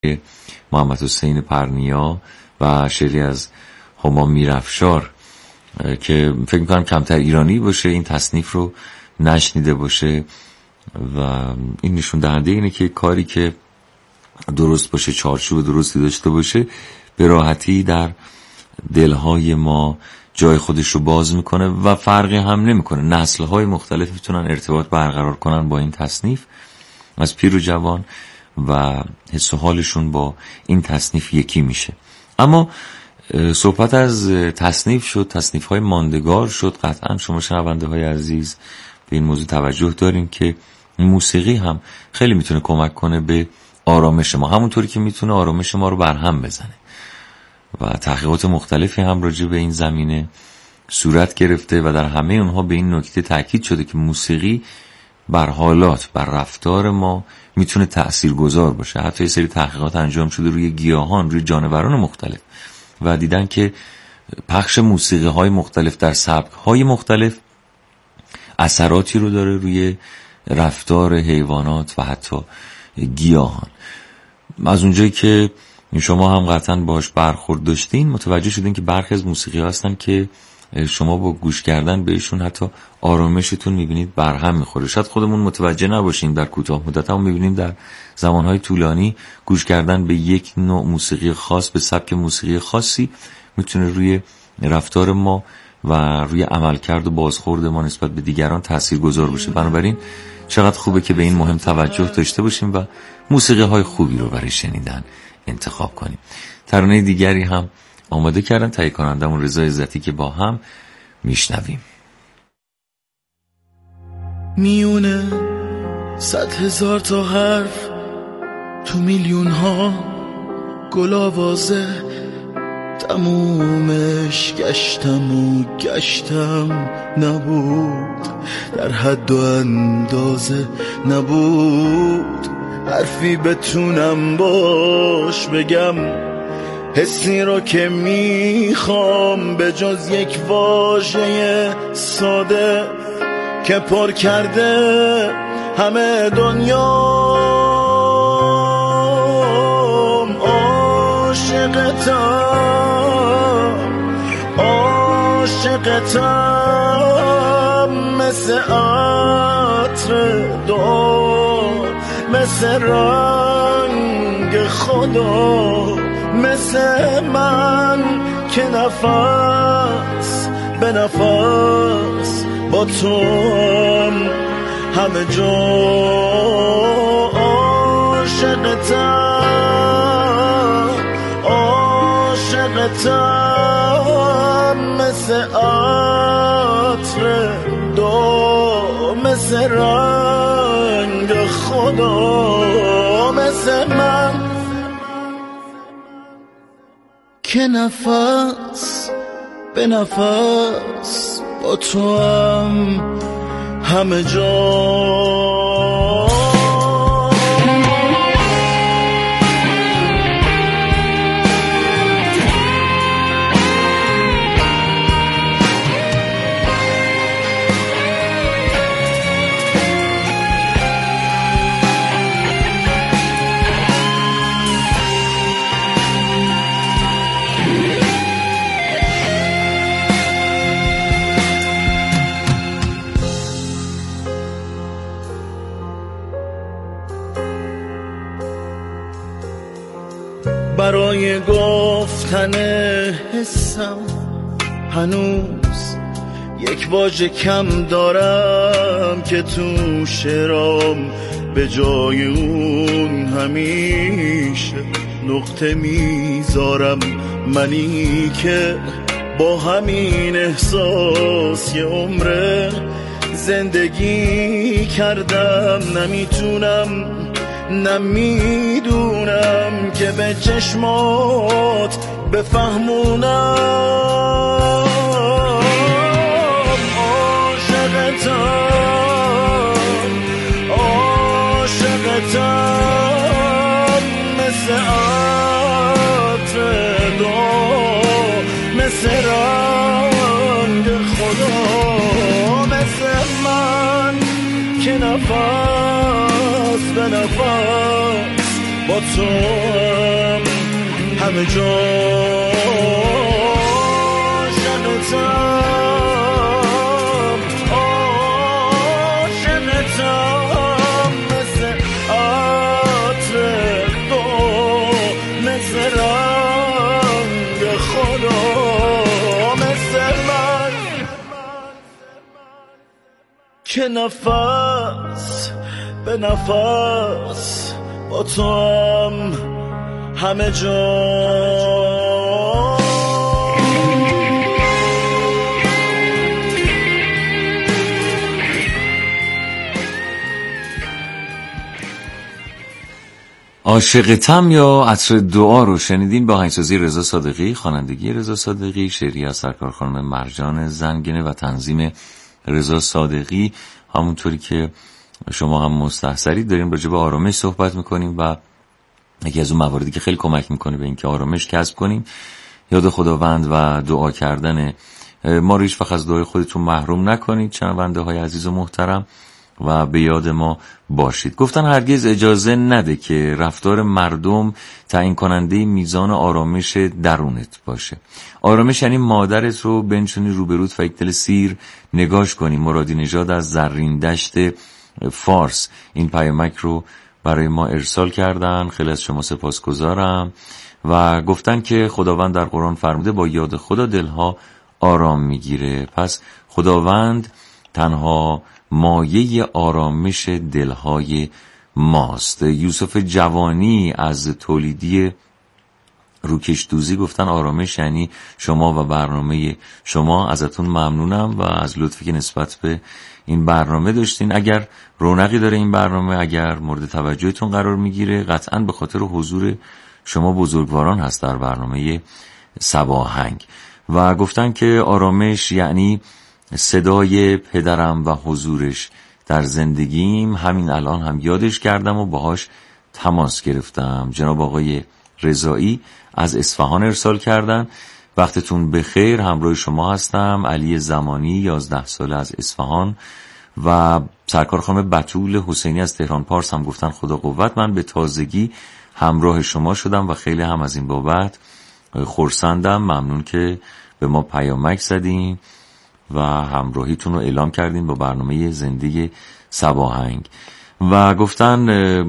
محمد حسین پرنیا و شعری از هما میرافشار که فکر میکنم کمتر ایرانی باشه این تصنیف رو نشنیده باشه و این نشون دهنده اینه که کاری که درست باشه، چارچوب درستی داشته باشه، به راحتی در دلهای ما جای خودش رو باز میکنه و فرقی هم نمیکنه. نسل‌های مختلف میتونن ارتباط برقرار کنن با این تصنیف، از پیر و جوان، و حس و حالشون با این تصنیف یکی میشه. اما صحبت از تصنیف شد، تصنیف‌های ماندگار شد. قطعا شما شنونده‌های عزیز به این موضوع توجه دارین که موسیقی هم خیلی میتونه کمک کنه به آرامش ما، همونطوری که میتونه آرامش ما رو برهم بزنه و تحقیقات مختلفی هم راجع به این زمینه صورت گرفته و در همه اونها به این نکته تاکید شده که موسیقی بر حالات، بر رفتار ما میتونه تأثیرگذار باشه. حتی یه سری تحقیقات انجام شده روی گیاهان، روی جانوران مختلف و دیدن که پخش موسیقی های مختلف در سبک های مختلف اثراتی رو داره روی رفتار حیوانات و حتی گیاهان. از اونجایی که شما هم قطعا باش برخورد داشتین متوجه شدین که برخی از موسیقی ها هستن که شما با گوش کردن بهشون حتی آرامشتون میبینید برهم میخوره. شاید خودمون متوجه نباشیم در کوتاه مدت، اما میبینیم در زمانهای طولانی گوش کردن به یک نوع موسیقی خاص، به سبک موسیقی خاصی، میتونه روی رفتار ما و روی عملکرد و بازخورد ما نسبت به دیگران تاثیرگذار باشه. بنابراین چقدر خوبه که به این مهم توجه داشته باشیم و موسیقی های خوبی رو برای شنیدن انتخاب کنیم. ترانه دیگری هم آماده کردن تهیه کنندمون رضا عزتی که با هم میشنویم. میونه 100,000 تا حرف تو میلیون ها گل آوازه، تمومش گشتم و گشتم، نبود در حد و اندازه، نبود حرفی بتونم باش بگم حسی رو که میخوام، به جز یک واژه ساده که پر کرده همه دنیام. عاشقتم مثل عطر دو، مثل رنگ خدا، مثل من که نفس به نفس با تو هم همه جا. عاشقتم مثل عطر دو، مثل رنگ خدا، مثل من که نفس به نفس با تو هم همه جا. برای گفتن حسم هنوز یک واژه کم دارم که تو شعرام به جای اون همیشه نقطه میذارم. منی که با همین احساس یه عمره زندگی کردم، نمیدونم که به چشمات بفهمونم. عاشقتم مثل عطر دو، مثل رنگ خدا، مثل من که نفس به نفس با تو همه جا عاشقتم مثل عطر تو مثل رنگ خدا مثل من که نفس به نفس با تو هم همه جا عاشقتم یا عطر دعا رو شنیدین با آهنگسازی رضا صادقی، خوانندگی رضا صادقی، شعری از سرکار خانم مرجان زنگنه و تنظیم رضا صادقی. همونطوری که شما هم مستحضرید داریم راجع به آرامش صحبت میکنیم و یکی از اون مواردی که خیلی کمک میکنه به اینکه آرامش کسب کنیم یاد خداوند و دعا کردن. ما رو هیچ وقت از دعای خودتون محروم نکنید شنونده های عزیز و محترم و به یاد ما باشید. گفتن هرگز اجازه نده که رفتار مردم تعیین کننده میزان آرامش درونت باشه. آرامش یعنی مادرت رو بنشونی روبروت و یک دل سیر نگاش کنی. مرادی نژاد از زرین دشت فارس این پیامک رو برای ما ارسال کردن، خیلی از شما سپاسگزارم و گفتن که خداوند در قرآن فرموده با یاد خدا دلها آرام میگیره. پس خداوند تنها مایه آرامش دلهای ماست. یوسف جوانی از تولیدی روکش دوزی گفتن آرامش یعنی شما و برنامه شما. ازتون ممنونم و از لطفی که نسبت به این برنامه داشتین. اگر رونقی داره این برنامه، اگر مورد توجهتون قرار میگیره، قطعاً به خاطر حضور شما بزرگواران هست در برنامه صباهنگ. و گفتن که آرامش یعنی صدای پدرم و حضورش در زندگیم. همین الان هم یادش کردم و باهاش تماس گرفتم. جناب آقای رضایی از اصفهان ارسال کردن. وقتتون بخیر، همراه شما هستم. علی زمانی 11 ساله از اصفهان و سرکار خانم بتول حسینی از تهران پارس هم گفتن خدا قوت، من به تازگی همراه شما شدم و خیلی هم از این بابت خرسندم. ممنون که به ما پیامک زدین و همراهیتون رو اعلام کردین با برنامه زنده صباهنگ. و گفتن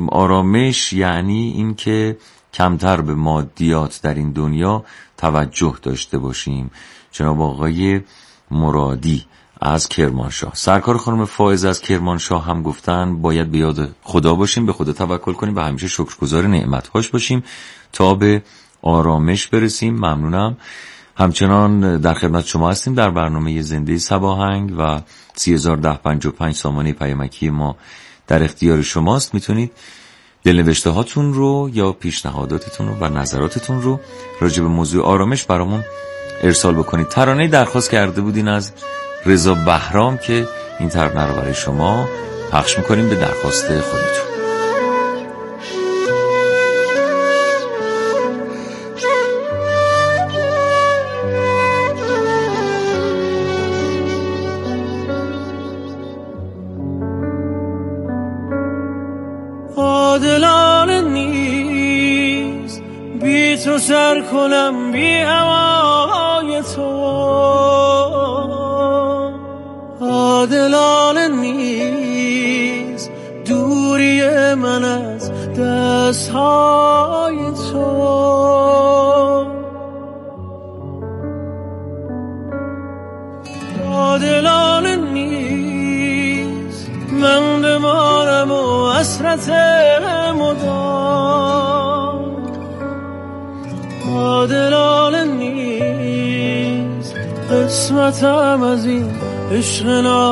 آرامش یعنی این که کمتر به مادیات در این دنیا توجه داشته باشیم. جناب آقای مرادی از کرمانشاه. سرکار خانم فائز از کرمانشاه هم گفتن باید به یاد خدا باشیم، به خدا توکل کنیم و همیشه شکرگزار نعمت‌هاش باشیم تا به آرامش برسیم. ممنونم. همچنان در خدمت شما هستیم در برنامه زنده صباهنگ و 301055 سامانه پیامکی ما در اختیار شماست. میتونید دلنوشته هاتون رو یا پیشنهاداتتون رو و نظراتتون رو راجع به موضوع آرامش برامون ارسال بکنید. ترانه درخواست کرده بودین از رضا بهرام که این ترانه رو برای شما پخش میکنیم به درخواست خودتون. عادلانه نیست بی تو سر کنم بی هوای تو، عادلانه نیست دوری من از دستهای تو، عادلانه نیست من بمانم و حسرت مدام، عادلانه نیست قسمتم از این عشق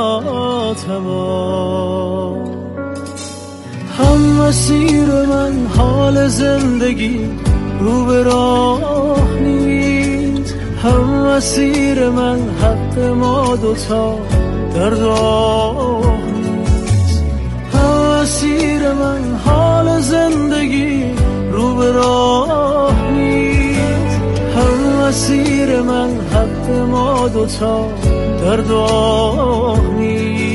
ناتمام. هم مسیر من حال زندگی رو به راه نیست، هم مسیر من حق ما دوتا در راه نیست، هم مسیر من حال زندگی رو به راه نیست، هم مسیر من حق ما دوتا در راه نیست.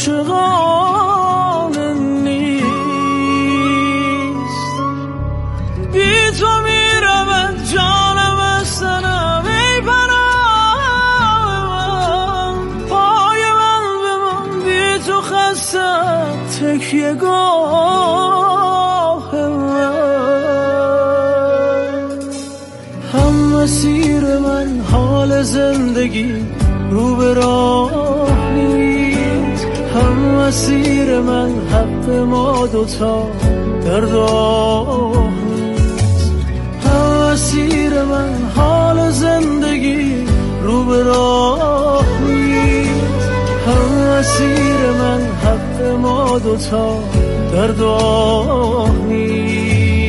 عاشقانه نیست. بی تو میرم جانم از تنم ای پناهم، پای من بمان بی تو خستم تکیه گاه من. هم مسیر من حال زندگی رو به راه نیست، هم مسیر من حق ما دوتا در راه نیست. هم مسیر من حال زندگی رو به راه نیست، هم مسیر من حق ما دوتا در راه نیست.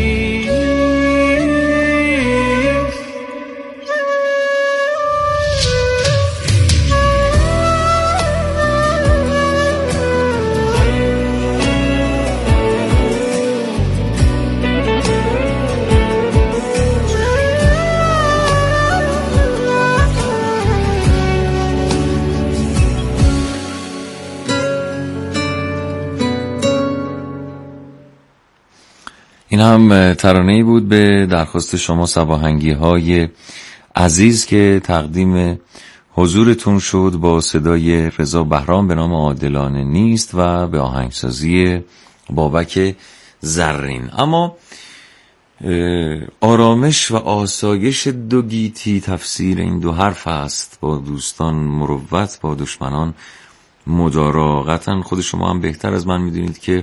این هم ترانه‌ای بود به درخواست شما صباحنگی‌های عزیز که تقدیم حضورتون شد با صدای رضا بهرام به نام عادلانه نیست و به آهنگسازی بابک زرین. اما آرامش و آسایش دو گیتی تفسیر این دو حرف است. با دوستان مروت، با دشمنان مدارا. قطعا خود شما هم بهتر از من میدونید که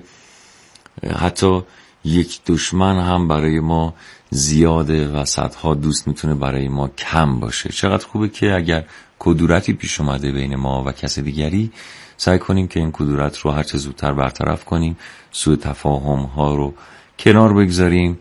حتی یک دشمن هم برای ما زیاده و صدها دوست میتونه برای ما کم باشه. چقدر خوبه که اگر کدورتی پیش اومده بین ما و کس دیگری سعی کنیم که این کدورت رو هر چه زودتر برطرف کنیم، سوء تفاهم ها رو کنار بگذاریم.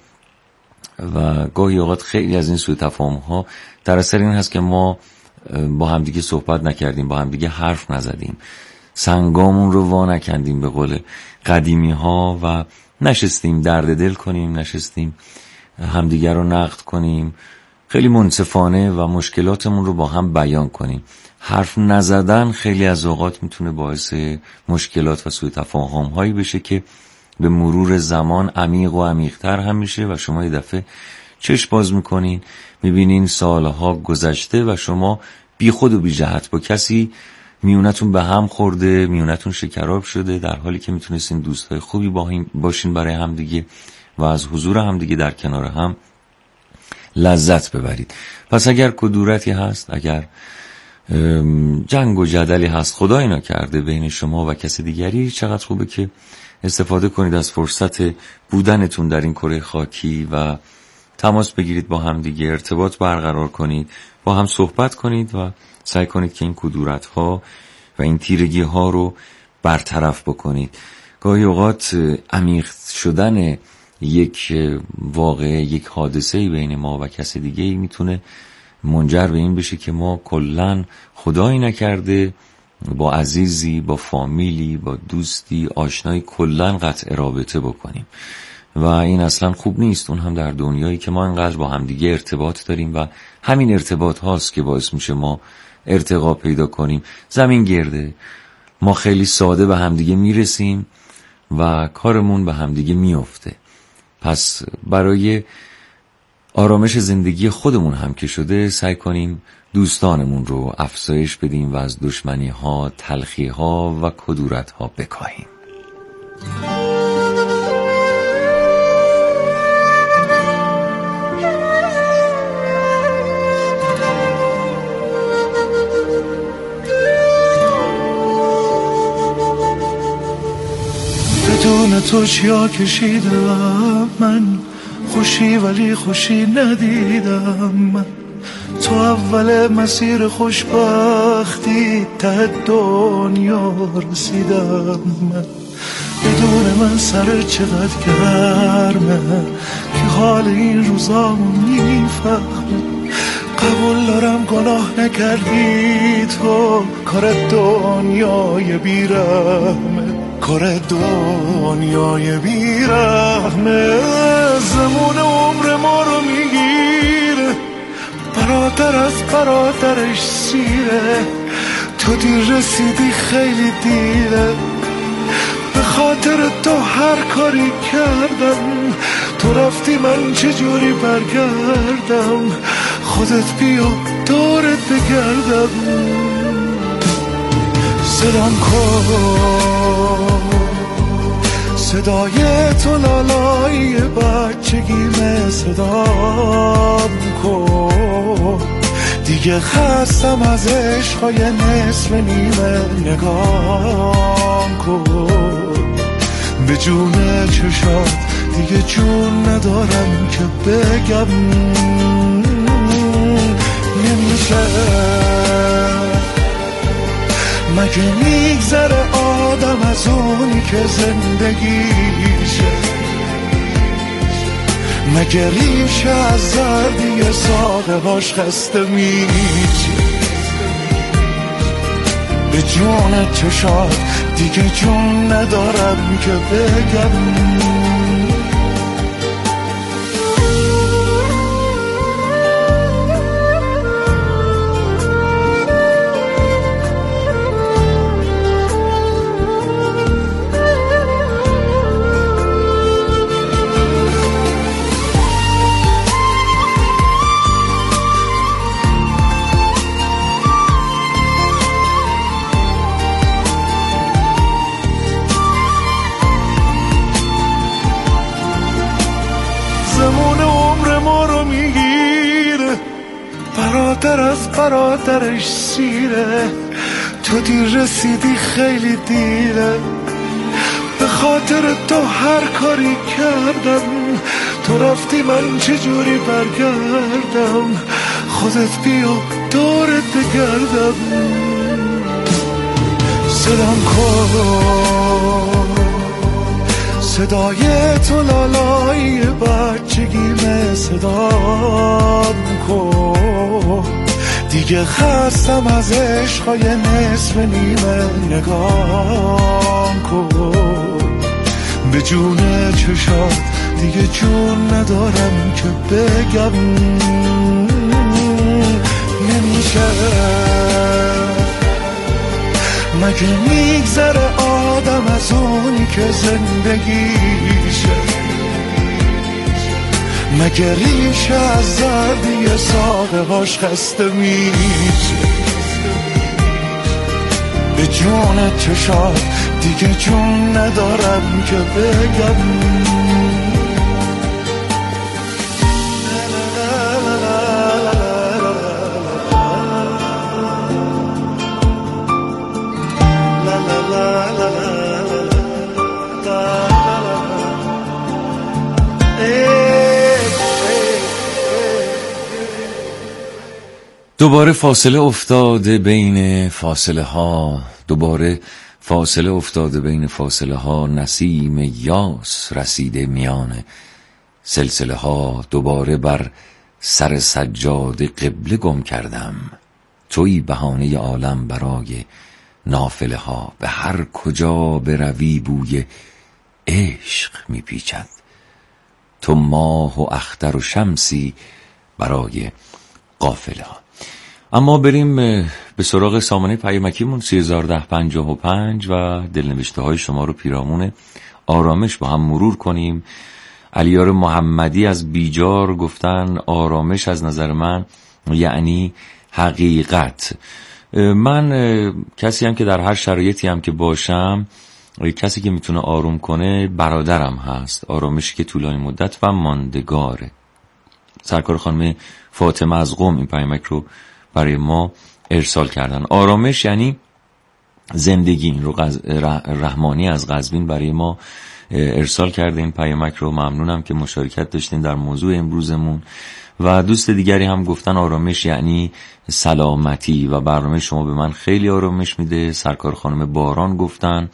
و گاهی اوقات خیلی از این سوء تفاهم ها در اثر این هست که ما با همدیگه صحبت نکردیم، با همدیگه حرف نزدیم، سنگامون رو وا نکندیم به قول قدیمی ها و نشستیم درد دل کنیم، نشستیم همدیگر رو نقد کنیم، خیلی منصفانه و مشکلاتمون رو با هم بیان کنیم. حرف نزدن خیلی از اوقات میتونه باعث مشکلات و سوء تفاهم هایی بشه که به مرور زمان عمیق و عمیق‌تر هم میشه و شما یه دفعه چشم باز میکنین میبینین سالها گذشته و شما بی خود و بی جهت با کسی میونتون به هم خورده، میونتون شکراب شده، در حالی که میتونستین دوستای خوبی باشین برای هم دیگه و از حضور هم دیگه در کنار هم لذت ببرید. پس اگر کدورتی هست، اگر جنگ و جدلی هست، خدای نکرده بین شما و کسی دیگری، چقدر خوبه که استفاده کنید از فرصت بودنتون در این کره خاکی و تماس بگیرید با هم دیگه، ارتباط برقرار کنید، با هم صحبت کنید و سعی کنید که این کدورت ها و این تیرگی ها رو برطرف بکنید. گاهی اوقات عمیق شدن یک واقعه، یک حادثه بین ما و کسی دیگه میتونه منجر به این بشه که ما کلن خدایی نکرده با عزیزی، با فامیلی، با دوستی، آشنایی کلن قطع رابطه بکنیم و این اصلا خوب نیست. اون هم در دنیایی که ما انقدر با همدیگه ارتباط داریم و همین ارتباط هاست که باعث میشه ما ارتقا پیدا کنیم. زمین گرده، ما خیلی ساده به همدیگه میرسیم و کارمون به همدیگه میفته. پس برای آرامش زندگی خودمون هم که شده سعی کنیم دوستانمون رو افزایش بدیم و از دشمنی ها، تلخی ها و کدورت ها بکاهیم. بدون تو چیا کشیدم من، خوشی ولی خوشی ندیدم من. تو اول مسیر خوشبختی ته دنیا رسیدم من. بدون من سر چقدر گرمه که حال این روزامو میفهمه. قبول دارم گناه نکردی تو، کار دنیای بیرحمه، کار دنیای بیرحمه. زمان عمر ما رو میگیره، برادر از برادرش سیره. تو دیر رسیدی خیلی دیره، خاطر تو هر کاری کردم، تو رفتی من چجوری برگردم، خودت بیا دورت بگردم. صدام کن صدای تو لالای بچگیمه، صدام کن دیگه خستم از عشقای نصف نیمه، نگام کن به جون چشات دیگه جون ندارم که بگم نمیشه. مگه میگذره آدم از اونی که زندگیشه، مگه ریشه از زردی ساقه باش خسته میشه. به جون چشات دیگه جون ندارم که بگم. زمان عمر ما رو میگیره، برادر از برادرش سیره، تو دیر رسیدی خیلی دیره. به خاطر تو هر کاری کردم، تو رفتی من چجوری برگردم، خودت بیا دورت بگردم. صدام کن صدای تو لالای بچگیمه، صدام کن دیگه خستم از عشقای نصف نیمه، نگام کن به جون چشات دیگه جون ندارم که بگم نمیشه. مگه میگذره آدم از اونی که زندگیشه، مگه ریشه از زردی ساقه هاش خسته میشه. به جون چشات دیگه جون ندارم که بگم. دوباره فاصله افتاده بین فاصله ها، دوباره فاصله افتاده بین فاصله ها، نسیم یاس رسیده میان سلسله ها. دوباره بر سر سجاده قبله گم کردم، توی بهانه عالم برای نافله ها. به هر کجا بروی بوی عشق میپیچد، تو ماه و اختر و شمسی برای قافله ها. اما بریم به سراغ سامانه پیامکیمون 301055 و دلنوشته های شما رو پیرامون آرامش با هم مرور کنیم. علیار محمدی از بیجار گفتن آرامش از نظر من یعنی حقیقت. من کسی هم که در هر شرایطی هم که باشم، کسی که میتونه آروم کنه برادرم هست. آرامشی که طولانی مدت و ماندگاره. سرکار خانم فاطمه از قم این پیامک رو برای ما ارسال کردن. آرامش یعنی زندگی. این رو رحمانی از قزوین برای ما ارسال کرده این پیامک رو. ممنونم که مشارکت داشتین در موضوع امروزمون. و دوست دیگری هم گفتن آرامش یعنی سلامتی و برنامه شما به من خیلی آرامش میده. سرکار خانم باران گفتن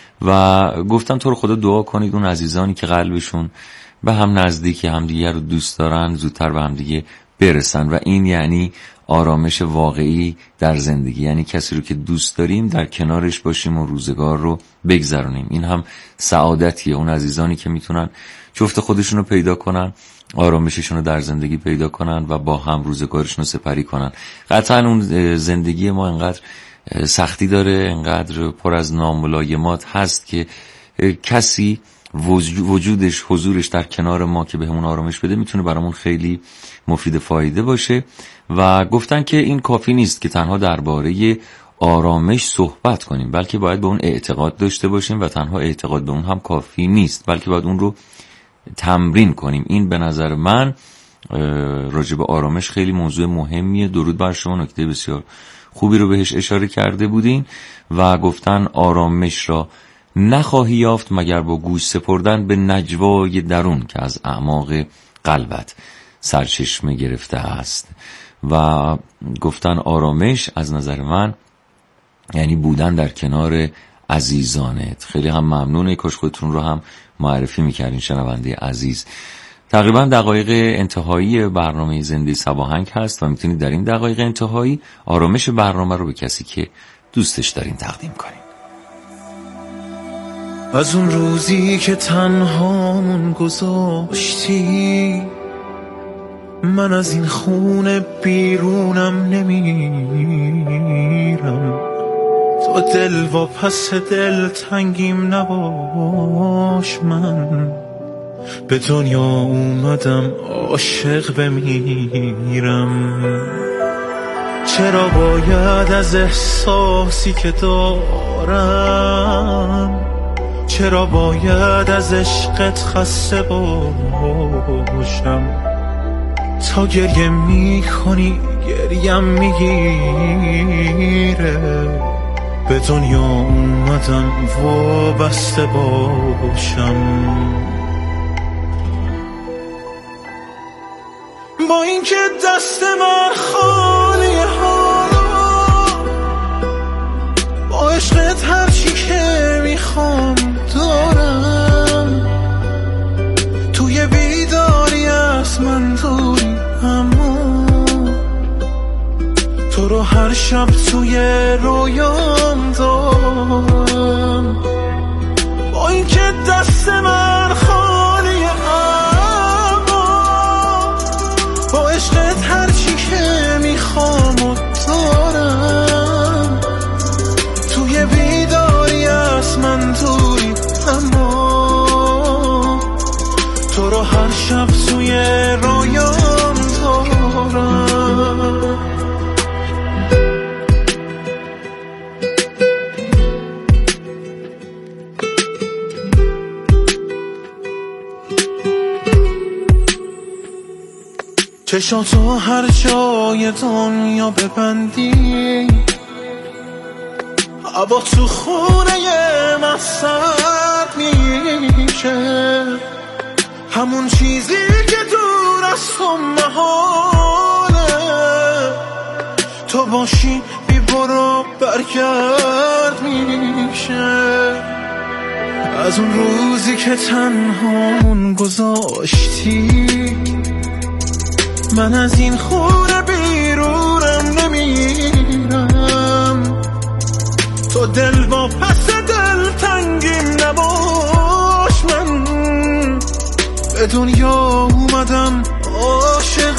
و گفتن تو رو خدا دعا کنید اون عزیزانی که قلبشون به هم نزدیک، همدیگه رو دوست دارن، زودتر به همدیگه برسن. و این یعنی آرامش واقعی در زندگی، یعنی کسی رو که دوست داریم در کنارش باشیم و روزگار رو بگذرونیم. این هم سعادتیه. اون عزیزانی که میتونن جفت خودشون رو پیدا کنن، آرامششون رو در زندگی پیدا کنن و با هم روزگارشون رو سپری کنن. قطعا اون زندگی ما انقدر سختی داره، انقدر پر از ناملایمات هست که کسی وجودش، حضورش در کنار ما که بهمون آرامش بده میتونه برامون خیلی مفید فایده باشه. و گفتن که این کافی نیست که تنها درباره آرامش صحبت کنیم، بلکه باید به اون اعتقاد داشته باشیم و تنها اعتقاد به اون هم کافی نیست، بلکه باید اون رو تمرین کنیم. این به نظر من راجع به آرامش خیلی موضوع مهمیه. درود بر شما، نکته بسیار خوبی رو بهش اشاره کرده بودین و گفتن آرامش را نخواهی یافت مگر با گوش سپردن به نجوای درون که از اعماق قلبت سرچشمه گرفته است. و گفتن آرامش از نظر من یعنی بودن در کنار عزیزانت. خیلی هم ممنونه، کاش خودتون رو هم معرفی میکردین شنونده عزیز. تقریبا دقایق انتهایی برنامه زنده صباهنگ هست و میتونید در این دقایق انتهایی آرامش برنامه رو به کسی که دوستش دارین تقدیم کنین. از اون روزی که تنهامون گذاشتی، من از این خونه بیرونم نمیرم. تو دل و پس دل تنگیم نباش، من به دنیا اومدم عاشق بمیرم. چرا باید از احساسی که دارم، چرا باید از عشقت خسته باشم؟ تا گریه میکنی گریم میگیره، به دنیا اومدم وابسته باشم. با اینکه دست من خالی حالا، با عشقت هرچی که میخوام دارم. توی بیداری از من دوری، اما تو رو هر شب توی رویام دارم. با اینکه دست من خالی، اما با عشقت هرچی که میخوام دارم. توی بیداری از من دوری، اما تو رو هر شب توی رویام دارم. چشاتو هر جای دنیا ببندی، هوا تو خونه من سرد میشه. همون چیزی که دور از تو محاله، تو باشی بی برو برگرد میشه. از اون روزی که تنهامون گذاشتی، من از این خونه بیرونم نمیرم. تو دل با پس دل تنگیم نباش، من به دنیا اومدم عاشق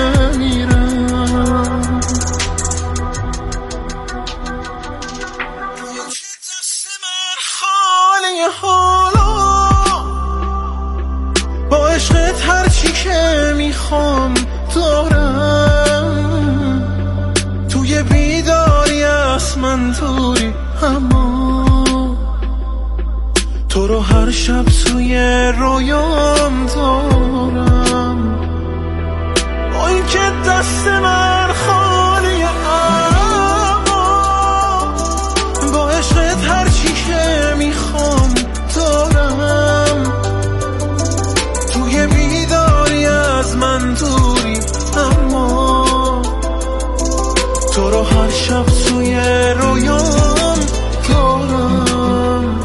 بمیرم. دست من خالی حالا، با عشقت هرچی که میخوام دارم. توی بیداری از من دوری، اما تو رو هر شب توی رویام دارم. با اینکه دست من خالی، اما با عشقت هرچی که میخوام دارم. توی بیداری از من دوری، اما تو رو هر شب توی رویام دارم.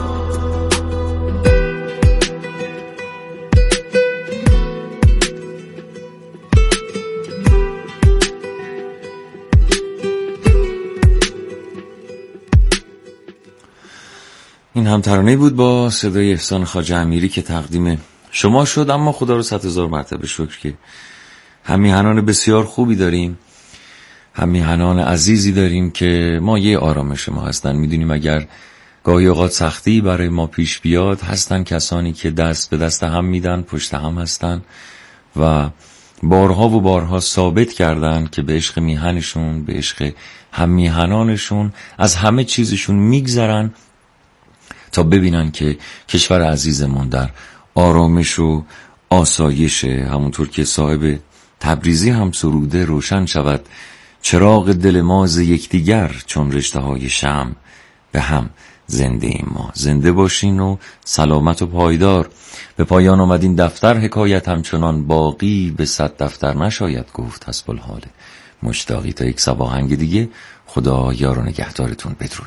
این هم ترانه بود با صدای احسان خواجه امیری که تقدیم شما شد. اما خدا رو 100,000 مرتبه شکر که همیهنان بسیار خوبی داریم، همیهنان عزیزی داریم که مایه آرامش ما هستن. میدونیم اگر گاهی اوقات سختی برای ما پیش بیاد، هستن کسانی که دست به دست هم میدن، پشت هم هستن و بارها و بارها ثابت کردن که به عشق میهنشون، به عشق هم میهنانشون از همه چیزشون میگذرن تا ببینن که کشور عزیزمون در آرامش و آسایشه. همونطور که صاحب تبریزی هم سروده، روشن شود چراغ دل ما ز یکدیگر، چون رشته های شمع به هم زنده ایم ما. زنده باشین و سلامت و پایدار. به پایان آمد این دفتر، حکایت همچنان باقی به 100 دفتر نشاید گفت. حسب الحال مشتاقی. تا یک صباحنگ دیگه، خدا یار و نگهدارتون. بدرود.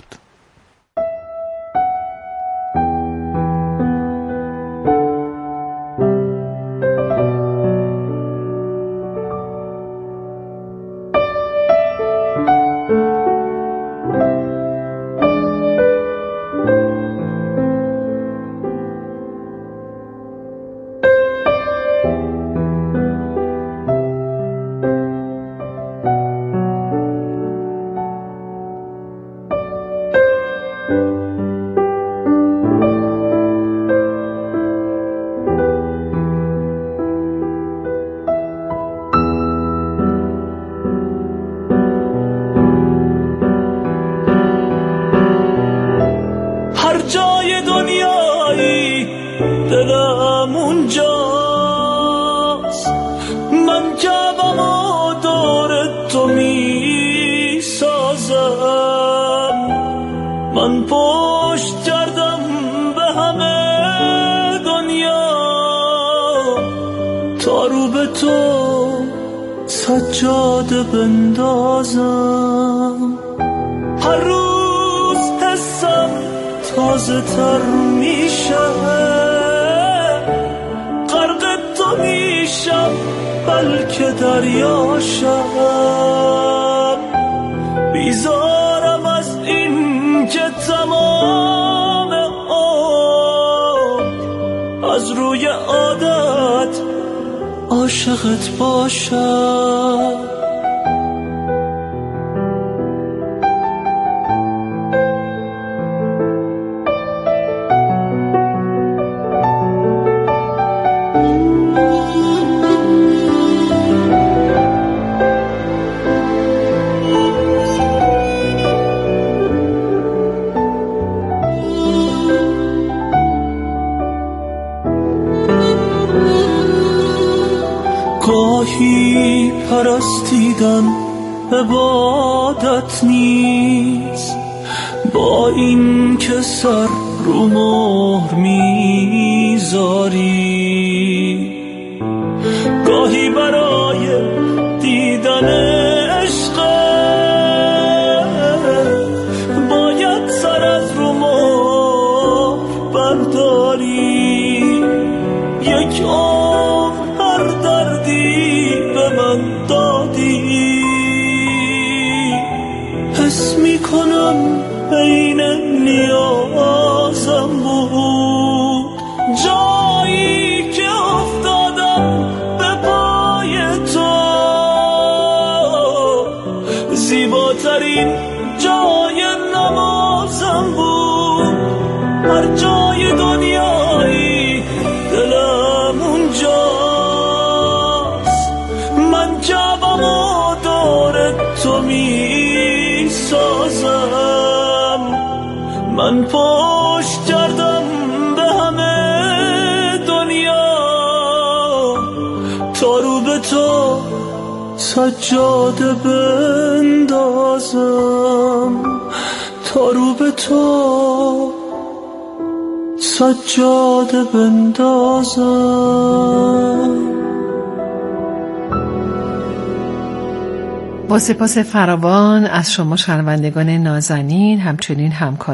دلم اونجاست، من جوام و دور تو می سازم، من پشت کردم به همه دنیا تا رو به تو سجاده بندازم. هر روز حسم تازه تر میشه، غرق تو میشم بلکه دریاشم. بیزارم از این که تمام عمر از روی عادت عاشقت باشم. گاهی پرستیدن عبادت نیست، با این که سر رو مهر میذاری. گاهی برای دیدن عشق باید سر از رو مهر برداری. یک هر دردی به من دادی، حس میکنم عین نیازم بود. جایی که افتادم به پای تو، زیباترین جای نمازم بود. هر جای دنیایی دلم اونجاست، من جوام و دور تو می سازم. من پشت کردم به همه دنیا تا رو به تو سجاده بندازم، تا رو به تو سجاده بندازم. با سپاس فراوان از شما شنوندگان نازنین، همچنین همکار